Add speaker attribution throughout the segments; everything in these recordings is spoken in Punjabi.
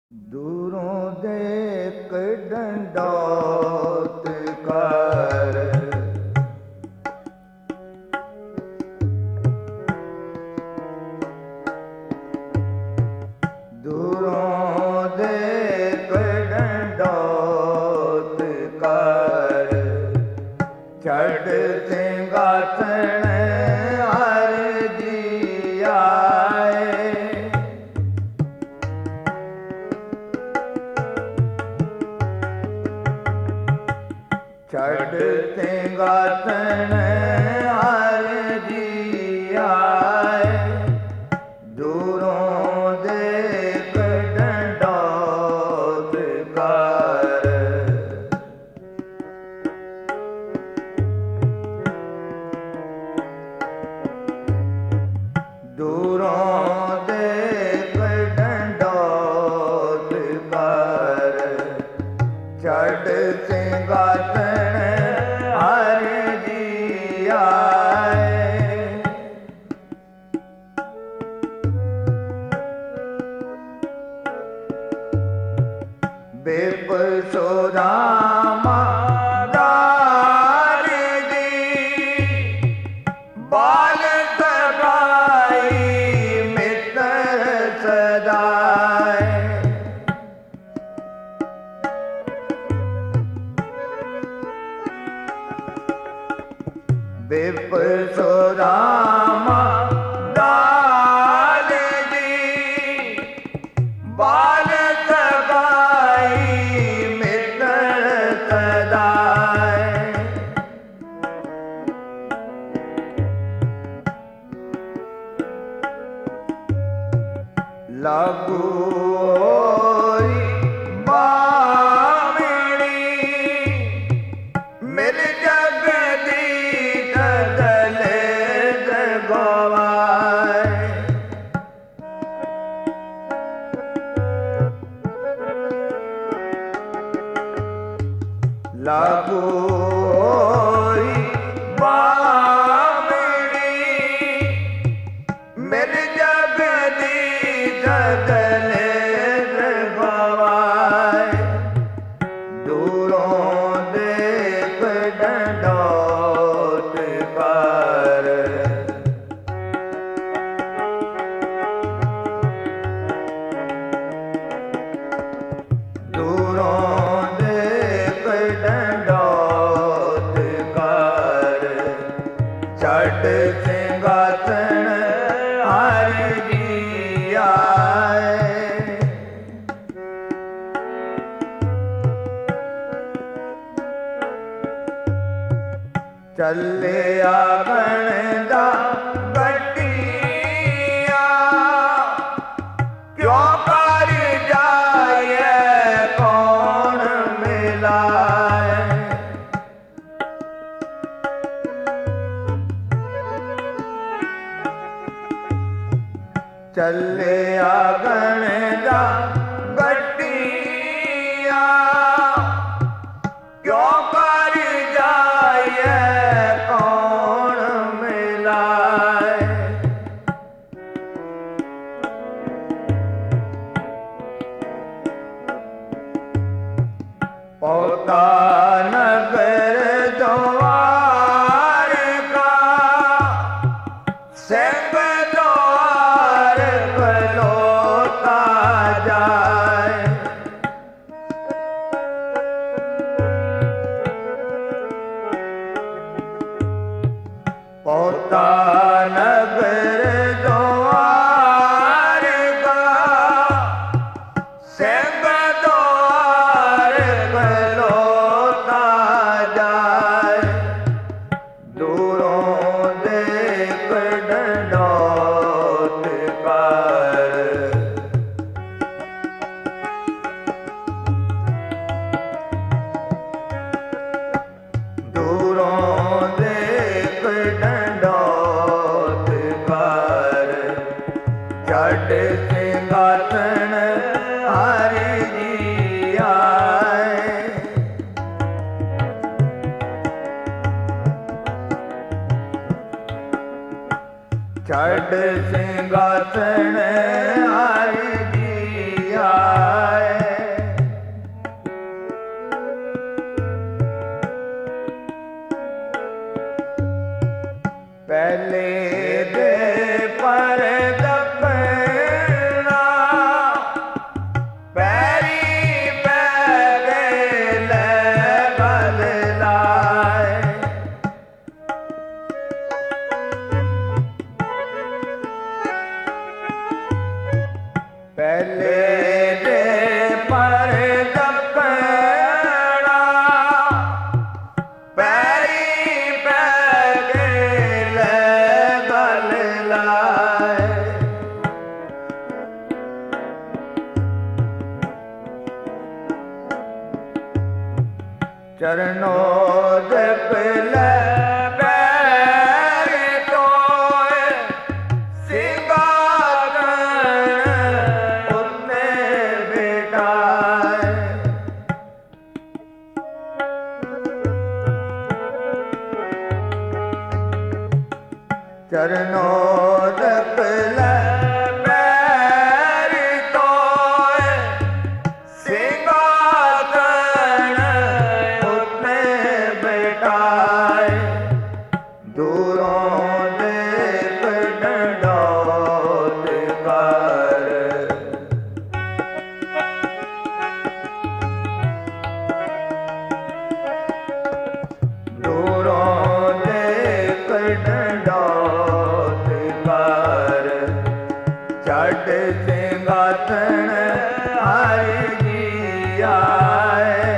Speaker 1: ਦੂਰੋਂ ਦੇਖ ਡੰਡੌਤ ਕਰ, ਦੂਰੋਂ ਦੇਖ ਡੰਡੌਤ ਕਰ, ਛੱਡ ਸਿੰਘਾਸਣ ਹਰਿ ਜੀ ਆਏ। ਛੱਡ ਸਿੰਘਾਸਣ ਹਰਿ ਜੀ ਆਏ, ਦੂਰੋਂ ਦੇਖ ਡੰਡੌਤ ਕਰ। ਦੂਰੋਂ ਦੇਖ ਡੰਡੌਤ ਕਰ, ਛੱਡ ਸਿੰਘਾਸਣ ਹਰਿ ਜੀ ਆਏ। ਬੇਪਰ ਸੋਦਾਮਾ ਦਾਰੀ ਦੀ, ਬਾਲ ਸਗਾਈ ਮਿੱਤਰ ਸਦਾਏ। ਬੇਪਰ ਸੋਦਾਮਾ ਦਾਰੀ ਦੀ, ਬਾਲ ਸਗਾਈ ਮਿੱਤਰ ਸਦਾਏ। ਲਾਗੂ ਹੋਈ ਬਾਵੜੀ, ਮਿਲ ਜਗਦੀ ਤਦਲੇ ਗਵਾਏ। ਲਾਗੂ ਹੋਈ ਬਾਵੜੀ, ਮਿਲ ਜਗਦੀ ਤਦਲੇ ਗਵਾਏ। ਦੂਰੋਂ ਦੇਖ ਡੰਡੌਤ ਕਰ, ਦੂਰੋਂ ਦੇਖ ਡੰਡੌਤ ਕਰ, ਛੱਡ ਸਿੰਘਾਸਣ ਹਰਿ ਜੀ ਆਏ। ਚੱਲਿਆ ਬਣਦਾ ਗੱਡੀਆਂ, ਕਿਉਂ ਕਰ ਜਾਏ ਕੌਣ ਮਿਲਾਏ। ਚੱਲਿਆ ਬਣਦਾ ਗੱਡੀਆਂ, ਕਿਉਂ ਕਰ ਜਾਏ ਕੌਣ ਮਿਲਾਏ। ਪੌਤਾ ਨਗਰ ਦੁਆਰ ਕਾ, ਸਿੰਘ ਦੁਆਰ ਖਲੋਤਾ ਜਾਏ। ਪੌਤਾ ਨਗਰ ਦੁਆਰ ਕਾ, ਸਿੰਘ ਦੁਆਰ ਖਲੋਤਾ ਜਾਏ। ਦੂਰੋਂ ਦੇਖ ਡੰਡੌਤ ਕਰ, ਦੂਰੋਂ ਦੇਖ ਡੰਡੌਤ ਕਰ, ਛੱਡ ਸਿੰਘਾਸਣ ਹਰਿ ਜੀ ਆਏ। ਛੱਡ ਸਿੰਘਾਸਣ ਹਰਿ ਜੀ ਆਏ। ਦੇ ਪਰ ਦੱਪਣਾ ਪੈਰੀ ਪੈ ਕੇ ਲੈ ਗਲ ਲਾਏ ਚਰਨੋਂ ਦੇ ਪਿਲੇ ਚਰਨੋਂ ਦਪਲੇ ਪੈਰੀ ਤੋਏ ਸਿੰਘਾਸਣ ਉੱਤੇ ਬਿਠਾਏ ਦੂਰੋਂ ਦੇਖ ਡੰਡੌਤ ਕਰ ਦੂਰੋਂ ਦੇਖ ਡੰਡੌਤ ਛੱਡ ਸਿੰਘਾਸਣ ਹਰਿ ਜੀ ਆਏ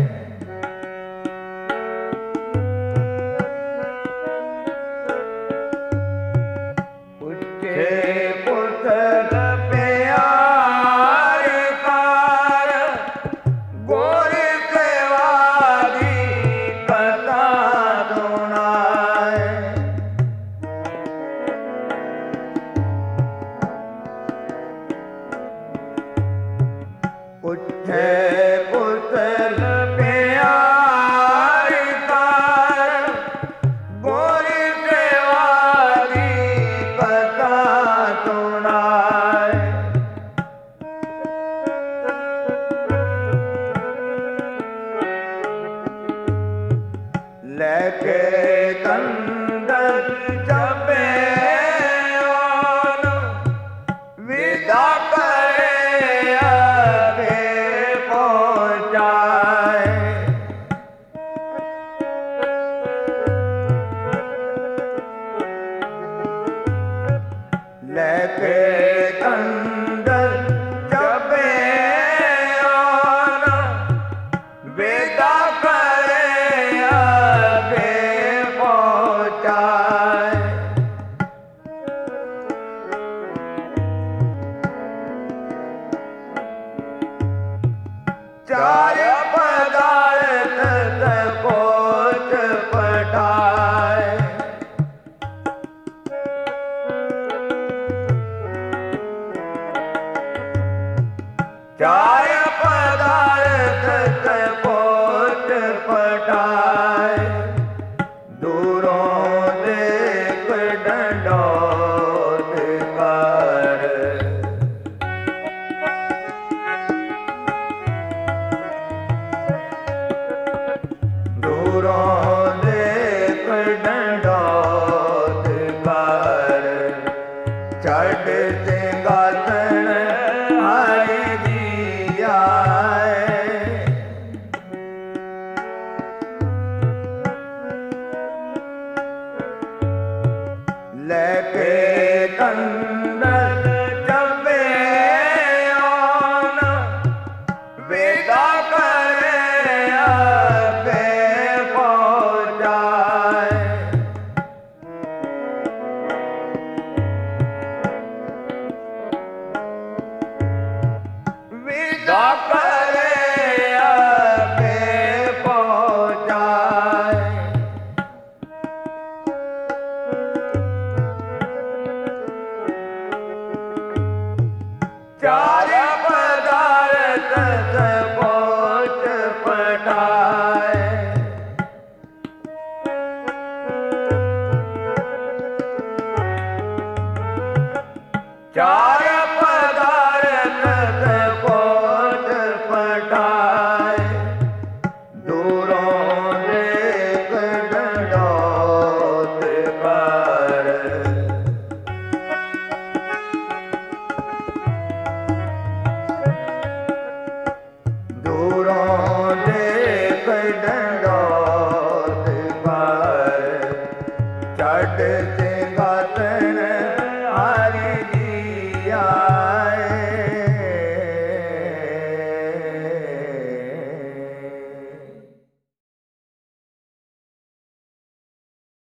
Speaker 1: ਉੱਚੇ ਪੁੱਤਰ ਪਿਆਰ ਕਰ ਗੁਰ ਸੇਵਾ ਦੀ ਕਥਾ ਸੁਣਾਏ ਉੱਠੇ ਪੁੱਤਰ ਪਿਆਰ ਕਰ ਗੁਰ ਸੇਵਾ ਦੀ ਕਥਾ ਸੁਣਾਏ ਲੈ ਕੇ ਕੰਦਲ ਜਪੇ ਵਿਦਾ ਲੈ ਕੇ ਕੰਦਲ ਜਪੇ ਵੇਦਾ ਕਰੇ ਆਗੇ ਪਹੁੰਚਾਏ ਚਾਰ ਪਦਾਰਥ ਤੇ ਕੋਟ ਪਟਾਏ ਚਾਰ ਪਦਾਰਥ ਤੇ ਕੋਟ ਪਟਾਏ ਦੂਰੋਂ ਦੇਖ ਡੰਡੌਤ ਕਰ ਦੂਰੋਂ ਦੇਖ ਡੰਡੌਤ ਕਰ ਛੱਡ ਸਿੰਘਾਸਣ ਹਰਿ ਜੀ ਆਏ ਲੈ ਕੇ ਕੰਦਲ ਜਪੇ ਵੇਦਾ ਕਰੇ ਆਗੇ ਪਹੁੰਚਾਏ ਵਿਦਾ